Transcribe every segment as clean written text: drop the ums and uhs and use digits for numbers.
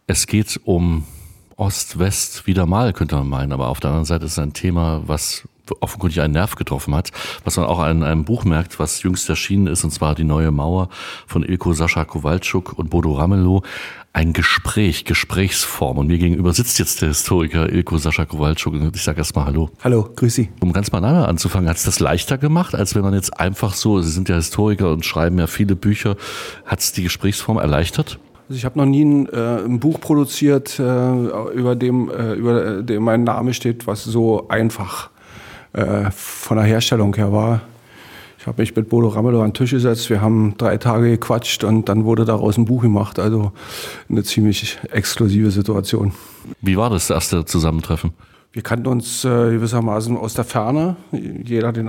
Es geht um Ost-West wieder mal, könnte man meinen, aber auf der anderen Seite ist es ein Thema, was offenkundig einen Nerv getroffen hat, was man auch an einem Buch merkt, was jüngst erschienen ist, und zwar Die neue Mauer von Ilko Sascha Kowalczuk und Bodo Ramelow. Ein Gesprächsform. Und mir gegenüber sitzt jetzt der Historiker Ilko Sascha Kowalczuk und ich sage erstmal Hallo. Hallo, grüß Sie. Um ganz banal anzufangen, hat es das leichter gemacht, als wenn man jetzt einfach so, Sie sind ja Historiker und schreiben ja viele Bücher, hat es die Gesprächsform erleichtert? Also ich habe noch nie ein Buch produziert, über dem mein Name steht, was so einfach von der Herstellung her war. Ich habe mich mit Bodo Ramelow an den Tisch gesetzt, wir haben 3 Tage gequatscht und dann wurde daraus ein Buch gemacht. Also eine ziemlich exklusive Situation. Wie war das erste Zusammentreffen? Wir kannten uns gewissermaßen aus der Ferne. Jeder hat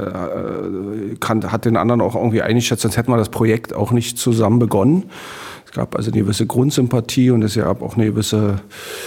den anderen auch irgendwie eingeschätzt, sonst hätten wir das Projekt auch nicht zusammen begonnen. Es gab also eine gewisse Grundsympathie und es gab auch eine gewisse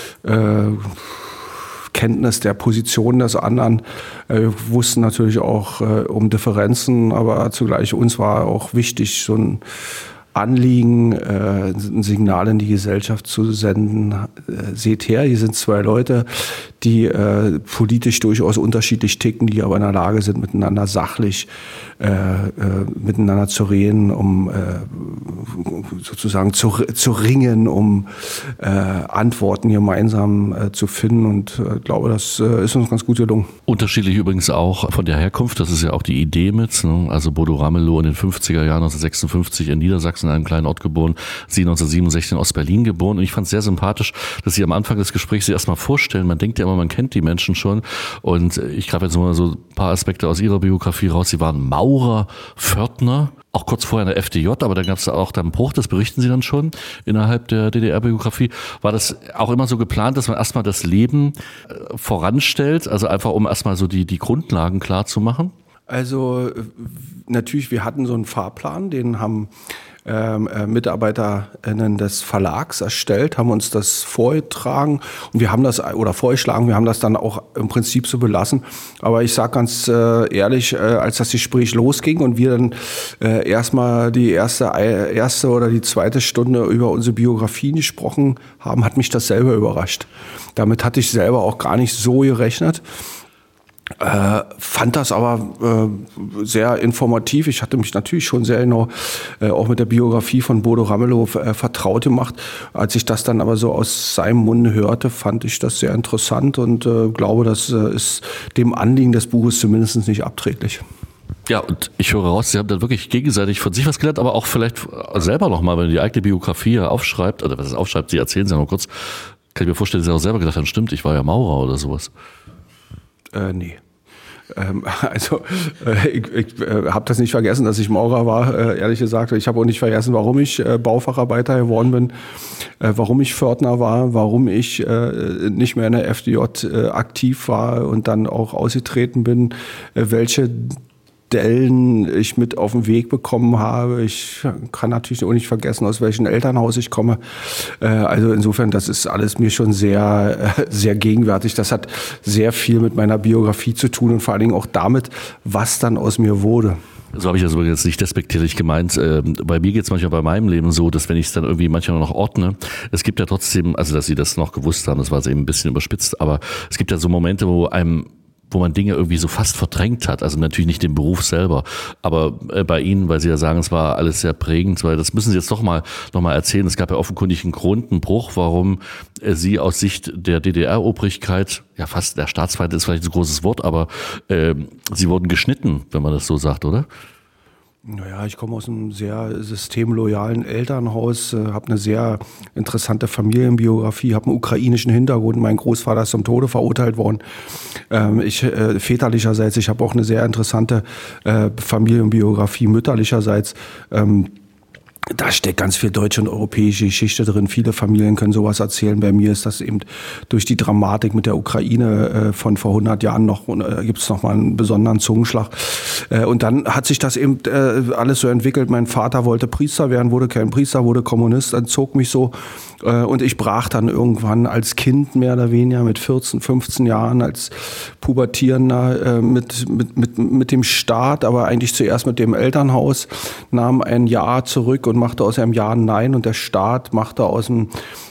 Kenntnis der Position des anderen. Wir wussten natürlich auch um Differenzen, aber zugleich uns war auch wichtig, so ein Anliegen, ein Signal in die Gesellschaft zu senden. Seht her, hier sind 2 Leute, die politisch durchaus unterschiedlich ticken, die aber in der Lage sind, miteinander sachlich miteinander zu reden, um sozusagen zu ringen, um Antworten gemeinsam zu finden. Und ich glaube, das ist uns ganz gut gelungen. Unterschiedlich übrigens auch von der Herkunft, das ist ja auch die Idee mit. Ne? Also Bodo Ramelow in den 50er Jahren 1956 in Niedersachsen, in einem kleinen Ort geboren, Sie 1967 in Ostberlin geboren. Und ich fand es sehr sympathisch, dass Sie am Anfang des Gesprächs sich erstmal vorstellen. Man denkt ja immer, man kennt die Menschen schon. Und ich greife jetzt mal so ein paar Aspekte aus Ihrer Biografie raus. Sie waren Maurer, Pförtner, auch kurz vorher in der FDJ, aber dann gab es auch dann Bruch, das berichten Sie dann schon innerhalb der DDR-Biografie. War das auch immer so geplant, dass man erstmal das Leben voranstellt, also einfach um erstmal so die Grundlagen klar zu machen? Also natürlich, wir hatten so einen Fahrplan, den haben MitarbeiterInnen des Verlags erstellt, haben uns das vorgetragen und wir haben das, oder vorgeschlagen, wir haben das dann auch im Prinzip so belassen. Aber ich sage ganz ehrlich, als das Gespräch losging und wir dann erstmal die erste oder die zweite Stunde über unsere Biografien gesprochen haben, hat mich das selber überrascht. Damit hatte ich selber auch gar nicht so gerechnet. Fand das aber sehr informativ. Ich hatte mich natürlich schon sehr genau auch mit der Biografie von Bodo Ramelow vertraut gemacht. Als ich das dann aber so aus seinem Munde hörte, fand ich das sehr interessant und glaube, das ist dem Anliegen des Buches zumindest nicht abträglich. Ja, und ich höre raus, Sie haben dann wirklich gegenseitig von sich was gelernt, aber auch vielleicht selber nochmal, wenn ihr die eigene Biografie aufschreibt, oder was es aufschreibt, Sie erzählen es ja noch kurz, kann ich mir vorstellen, dass Sie auch selber gedacht haben, stimmt, ich war ja Maurer oder sowas. Nee. Ich habe das nicht vergessen, dass ich Maurer war, ehrlich gesagt. Ich habe auch nicht vergessen, warum ich Baufacharbeiter geworden bin, warum ich Pförtner war, warum ich nicht mehr in der FDJ aktiv war und dann auch ausgetreten bin, welche Dellen ich mit auf den Weg bekommen habe. Ich kann natürlich auch nicht vergessen, aus welchem Elternhaus ich komme. Also insofern, das ist alles mir schon sehr, sehr gegenwärtig. Das hat sehr viel mit meiner Biografie zu tun und vor allen Dingen auch damit, was dann aus mir wurde. So habe ich das jetzt nicht despektierlich gemeint. Bei mir geht es manchmal bei meinem Leben so, dass wenn ich es dann irgendwie manchmal noch ordne, es gibt ja trotzdem, also dass Sie das noch gewusst haben, das war eben ein bisschen überspitzt, aber es gibt ja so Momente, wo man Dinge irgendwie so fast verdrängt hat. Also natürlich nicht den Beruf selber, aber bei Ihnen, weil Sie ja sagen, es war alles sehr prägend, weil das müssen Sie jetzt noch mal erzählen. Es gab ja offenkundig einen Grund, einen Bruch, warum Sie aus Sicht der DDR-Obrigkeit, ja fast der Staatsfeind ist vielleicht ein großes Wort, aber Sie wurden geschnitten, wenn man das so sagt, oder? Naja, ich komme aus einem sehr systemloyalen Elternhaus, habe eine sehr interessante Familienbiografie, habe einen ukrainischen Hintergrund. Mein Großvater ist zum Tode verurteilt worden. Väterlicherseits, ich habe auch eine sehr interessante Familienbiografie mütterlicherseits. Da steckt ganz viel deutsche und europäische Geschichte drin. Viele Familien können sowas erzählen. Bei mir ist das eben durch die Dramatik mit der Ukraine von vor 100 Jahren noch, gibt es noch mal einen besonderen Zungenschlag. Und dann hat sich das eben alles so entwickelt. Mein Vater wollte Priester werden, wurde kein Priester, wurde Kommunist, entzog mich so. Und ich brach dann irgendwann als Kind mehr oder weniger mit 14, 15 Jahren, als Pubertierender mit dem Staat, aber eigentlich zuerst mit dem Elternhaus, nahm ein Ja zurück und machte aus einem Ja ein Nein und der Staat machte aus dem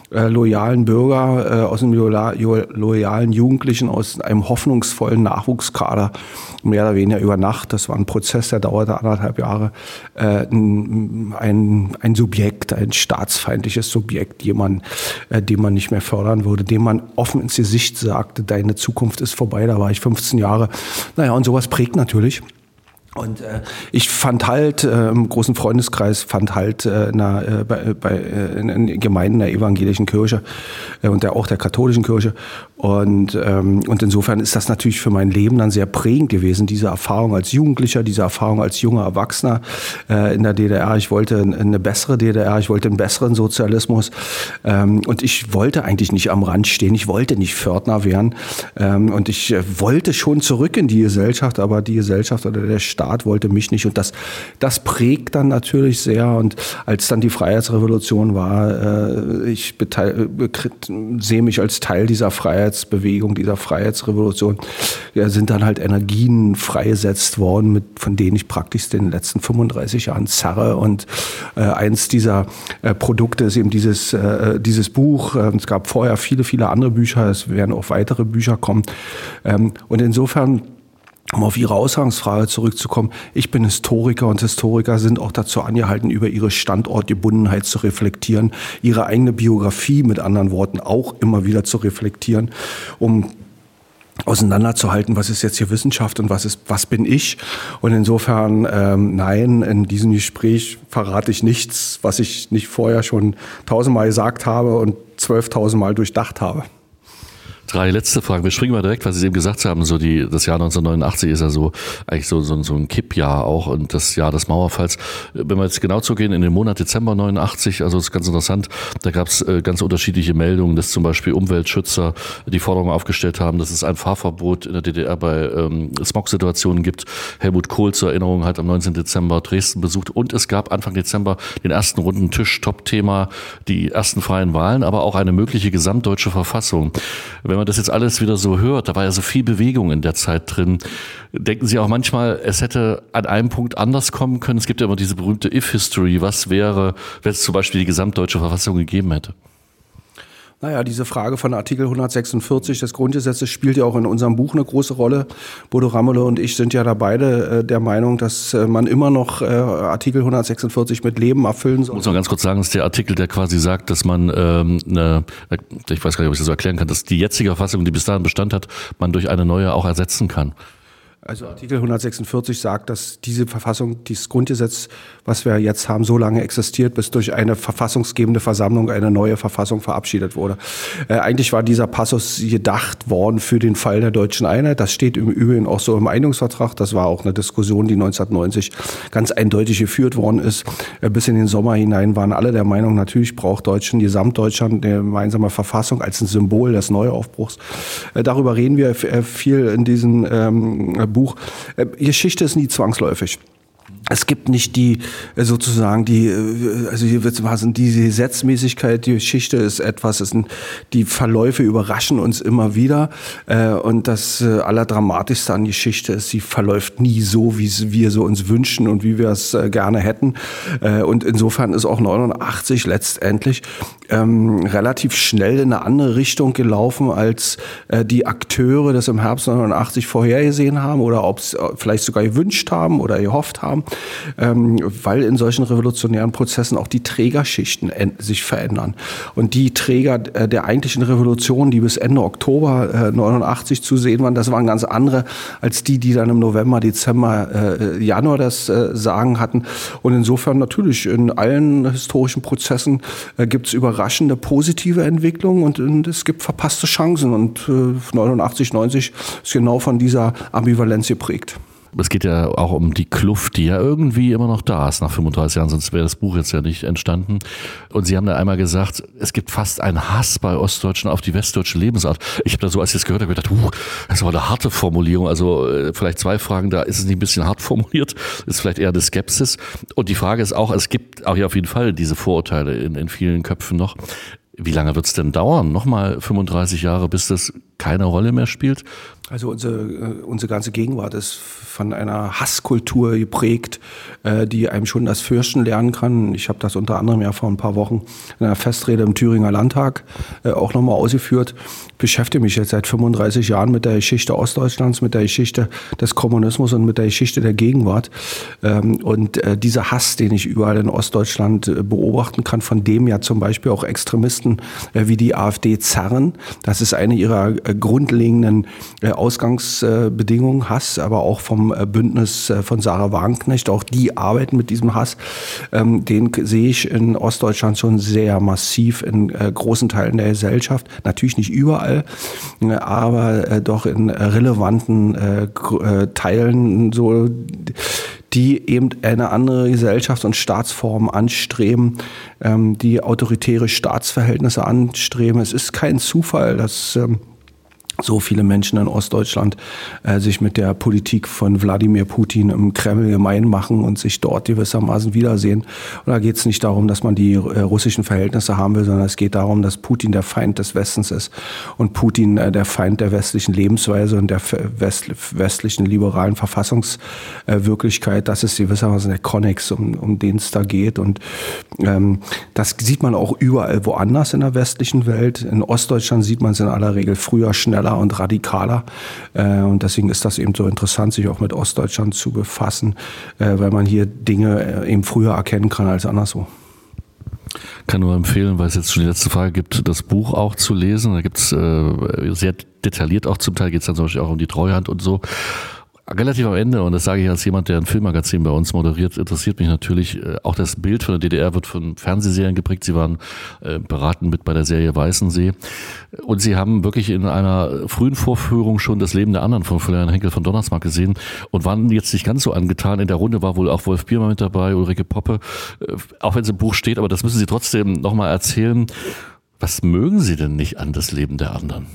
loyalen Bürger, aus einem loyalen Jugendlichen, aus einem hoffnungsvollen Nachwuchskader, mehr oder weniger über Nacht, das war ein Prozess, der dauerte 1,5 Jahre, ein Subjekt, ein staatsfeindliches Subjekt, jemand, den man nicht mehr fördern würde, dem man offen ins Gesicht sagte, deine Zukunft ist vorbei, da war ich 15 Jahre. Naja, und sowas prägt natürlich. Und ich fand halt im großen Freundeskreis, in Gemeinden der evangelischen Kirche und auch der katholischen Kirche. Und insofern ist das natürlich für mein Leben dann sehr prägend gewesen, diese Erfahrung als Jugendlicher, diese Erfahrung als junger Erwachsener in der DDR. Ich wollte eine bessere DDR, ich wollte einen besseren Sozialismus. Und ich wollte eigentlich nicht am Rand stehen, ich wollte nicht Pförtner werden. Und ich wollte schon zurück in die Gesellschaft, aber die Gesellschaft oder der Staat wollte mich nicht. Und das prägt dann natürlich sehr. Und als dann die Freiheitsrevolution war, ich sehe mich als Teil dieser Freiheitsbewegung, dieser Freiheitsrevolution, sind dann halt Energien freigesetzt worden, von denen ich praktisch in den letzten 35 Jahren zerre. Und eins dieser Produkte ist eben dieses Buch. Es gab vorher viele, viele andere Bücher. Es werden auch weitere Bücher kommen. Und insofern, um auf Ihre Ausgangsfrage zurückzukommen, ich bin Historiker und Historiker sind auch dazu angehalten, über ihre Standortgebundenheit zu reflektieren, ihre eigene Biografie mit anderen Worten auch immer wieder zu reflektieren, um auseinanderzuhalten, was ist jetzt hier Wissenschaft und was bin ich? Und insofern, nein, in diesem Gespräch verrate ich nichts, was ich nicht vorher schon 1000-mal gesagt habe und 12.000 Mal durchdacht habe. 3 letzte Fragen. Wir springen mal direkt, weil Sie eben gesagt haben, das Jahr 1989 ist ja eigentlich so ein Kippjahr auch und das Jahr des Mauerfalls. Wenn wir jetzt genau zugehen, in den Monat Dezember 89, also das ist ganz interessant, da gab es ganz unterschiedliche Meldungen, dass zum Beispiel Umweltschützer die Forderung aufgestellt haben, dass es ein Fahrverbot in der DDR bei Smog-Situationen gibt. Helmut Kohl zur Erinnerung hat am 19. Dezember Dresden besucht und es gab Anfang Dezember den ersten runden Tisch, Top-Thema, die ersten freien Wahlen, aber auch eine mögliche gesamtdeutsche Verfassung. Wenn man das jetzt alles wieder so hört, da war ja so viel Bewegung in der Zeit drin. Denken Sie auch manchmal, es hätte an einem Punkt anders kommen können? Es gibt ja immer diese berühmte If-History. Was wäre, wenn es zum Beispiel die gesamtdeutsche Verfassung gegeben hätte? Naja, diese Frage von Artikel 146 des Grundgesetzes spielt ja auch in unserem Buch eine große Rolle. Bodo Ramelow und ich sind ja da beide der Meinung, dass man immer noch Artikel 146 mit Leben erfüllen soll. Muss man ganz kurz sagen, das ist der Artikel, der quasi sagt, dass man, ich weiß gar nicht, ob ich das so erklären kann, dass die jetzige Verfassung, die bis dahin Bestand hat, man durch eine neue auch ersetzen kann. Also Artikel 146 sagt, dass diese Verfassung, dieses Grundgesetz, was wir jetzt haben, so lange existiert, bis durch eine verfassungsgebende Versammlung eine neue Verfassung verabschiedet wurde. Eigentlich war dieser Passus gedacht worden für den Fall der deutschen Einheit. Das steht im Übrigen auch so im Einigungsvertrag. Das war auch eine Diskussion, die 1990 ganz eindeutig geführt worden ist. Bis in den Sommer hinein waren alle der Meinung, natürlich braucht Gesamtdeutschland eine gemeinsame Verfassung als ein Symbol des Neuaufbruchs. Darüber reden wir viel in diesem Buch. Geschichte ist nie zwangsläufig. Es gibt nicht die Gesetzmäßigkeit, die Geschichte ist etwas, die Verläufe überraschen uns immer wieder. Und das Allerdramatischste an Geschichte ist, sie verläuft nie so, wie wir so uns wünschen und wie wir es gerne hätten. Und insofern ist auch 89 letztendlich relativ schnell in eine andere Richtung gelaufen, als die Akteure das im Herbst 89 vorhergesehen haben oder ob es vielleicht sogar gewünscht haben oder gehofft haben. Weil in solchen revolutionären Prozessen auch die Trägerschichten sich verändern. Und die Träger der eigentlichen Revolution, die bis Ende Oktober 89 zu sehen waren, das waren ganz andere als die dann im November, Dezember, Januar das Sagen hatten. Und insofern natürlich in allen historischen Prozessen gibt es überraschende positive Entwicklungen und es gibt verpasste Chancen. Und 89, 90 ist genau von dieser Ambivalenz geprägt. Es geht ja auch um die Kluft, die ja irgendwie immer noch da ist nach 35 Jahren, sonst wäre das Buch jetzt ja nicht entstanden. Und Sie haben da einmal gesagt, es gibt fast einen Hass bei Ostdeutschen auf die westdeutsche Lebensart. Ich habe da so, als ich das gehört habe, gedacht, das war eine harte Formulierung. Also vielleicht 2 Fragen, da ist es nicht ein bisschen hart formuliert, ist vielleicht eher eine Skepsis. Und die Frage ist auch, es gibt auch ja auf jeden Fall diese Vorurteile in vielen Köpfen noch. Wie lange wird es denn dauern? Nochmal 35 Jahre, bis das keine Rolle mehr spielt? Also unsere ganze Gegenwart ist von einer Hasskultur geprägt, die einem schon das Fürchten lernen kann. Ich habe das unter anderem ja vor ein paar Wochen in einer Festrede im Thüringer Landtag auch nochmal ausgeführt. Ich beschäftige mich jetzt seit 35 Jahren mit der Geschichte Ostdeutschlands, mit der Geschichte des Kommunismus und mit der Geschichte der Gegenwart. Und dieser Hass, den ich überall in Ostdeutschland beobachten kann, von dem ja zum Beispiel auch Extremisten wie die AfD zerren, das ist eine ihrer grundlegenden Ausgangsbedingungen, Hass, aber auch vom Bündnis von Sarah Wagenknecht, auch die arbeiten mit diesem Hass. Den sehe ich in Ostdeutschland schon sehr massiv in großen Teilen der Gesellschaft. Natürlich nicht überall, aber doch in relevanten Teilen, so, die eben eine andere Gesellschafts- und Staatsform anstreben, die autoritäre Staatsverhältnisse anstreben. Es ist kein Zufall, dass so viele Menschen in Ostdeutschland sich mit der Politik von Wladimir Putin im Kreml gemein machen und sich dort gewissermaßen wiedersehen. Und da geht es nicht darum, dass man die russischen Verhältnisse haben will, sondern es geht darum, dass Putin der Feind des Westens ist und Putin der Feind der westlichen Lebensweise und der westlichen liberalen Verfassungswirklichkeit. Das ist gewissermaßen der Konnex, um den es da geht. Und das sieht man auch überall woanders in der westlichen Welt. In Ostdeutschland sieht man es in aller Regel früher, schneller und radikaler. Und deswegen ist das eben so interessant, sich auch mit Ostdeutschland zu befassen, weil man hier Dinge eben früher erkennen kann als anderswo. Kann nur empfehlen, weil es jetzt schon die letzte Frage gibt, das Buch auch zu lesen. Da gibt es sehr detailliert auch zum Teil, geht es dann zum Beispiel auch um die Treuhand und so. Relativ am Ende, und das sage ich als jemand, der ein Filmmagazin bei uns moderiert, interessiert mich natürlich, auch das Bild von der DDR wird von Fernsehserien geprägt. Sie waren beraten mit bei der Serie Weißensee. Und Sie haben wirklich in einer frühen Vorführung schon das Leben der anderen von Florian Henkel von Donnersmarck gesehen und waren jetzt nicht ganz so angetan. In der Runde war wohl auch Wolf Biermann mit dabei, Ulrike Poppe, auch wenn es im Buch steht, aber das müssen Sie trotzdem nochmal erzählen. Was mögen Sie denn nicht an das Leben der anderen?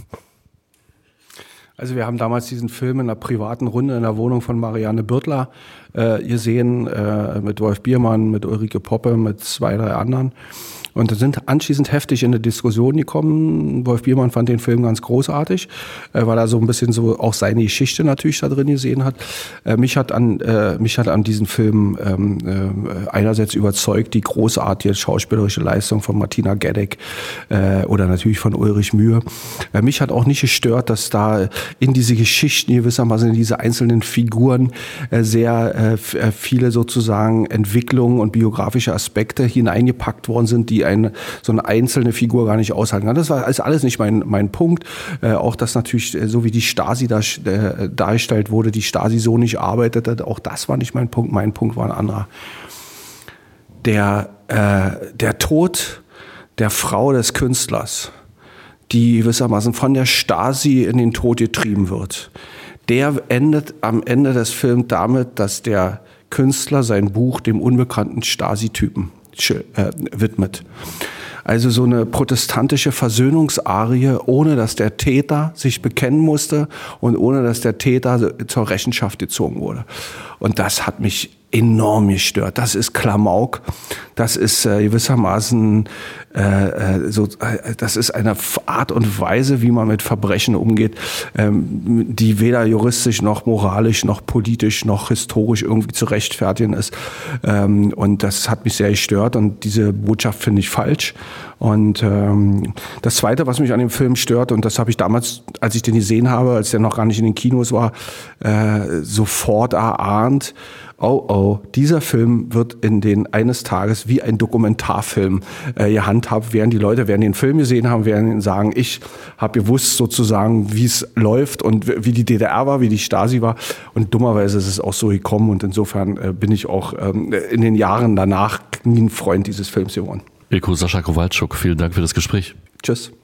Also wir haben damals diesen Film in einer privaten Runde in der Wohnung von Marianne Birtler gesehen, mit Wolf Biermann, mit Ulrike Poppe, mit 2, 3 anderen. Und sind anschließend heftig in eine Diskussion gekommen. Wolf Biermann fand den Film ganz großartig, weil er so ein bisschen so auch seine Geschichte natürlich da drin gesehen hat. Mich hat an diesem Film einerseits überzeugt die großartige schauspielerische Leistung von Martina Gedeck oder natürlich von Ulrich Mühe. Mich hat auch nicht gestört, dass da in diese Geschichten gewissermaßen, in diese einzelnen Figuren sehr viele sozusagen Entwicklungen und biografische Aspekte hineingepackt worden sind, die so eine einzelne Figur gar nicht aushalten kann. Das war alles nicht mein Punkt. Auch dass natürlich, so wie die Stasi dargestellt wurde, die Stasi so nicht arbeitete, auch das war nicht mein Punkt. Mein Punkt war ein anderer. Der Tod der Frau des Künstlers, die gewissermaßen von der Stasi in den Tod getrieben wird, der endet am Ende des Films damit, dass der Künstler sein Buch dem unbekannten Stasi-Typen widmet. Also so eine protestantische Versöhnungsarie, ohne dass der Täter sich bekennen musste und ohne dass der Täter zur Rechenschaft gezogen wurde. Und das hat mich enorm gestört. Das ist Klamauk. Das ist gewissermaßen das ist eine Art und Weise, wie man mit Verbrechen umgeht, die weder juristisch noch moralisch noch politisch noch historisch irgendwie zu rechtfertigen ist. Und das hat mich sehr gestört und diese Botschaft finde ich falsch. Und das Zweite, was mich an dem Film stört, und das habe ich damals, als ich den gesehen habe, als der noch gar nicht in den Kinos war, sofort erahnt, dieser Film wird eines Tages wie ein Dokumentarfilm gehandhabt, während die Leute werden den Film gesehen haben, werden sagen, ich habe gewusst sozusagen, wie es läuft und wie die DDR war, wie die Stasi war. Und dummerweise ist es auch so gekommen und insofern bin ich auch in den Jahren danach nie ein Freund dieses Films geworden. Ilko, Sascha Kowalczuk, vielen Dank für das Gespräch. Tschüss.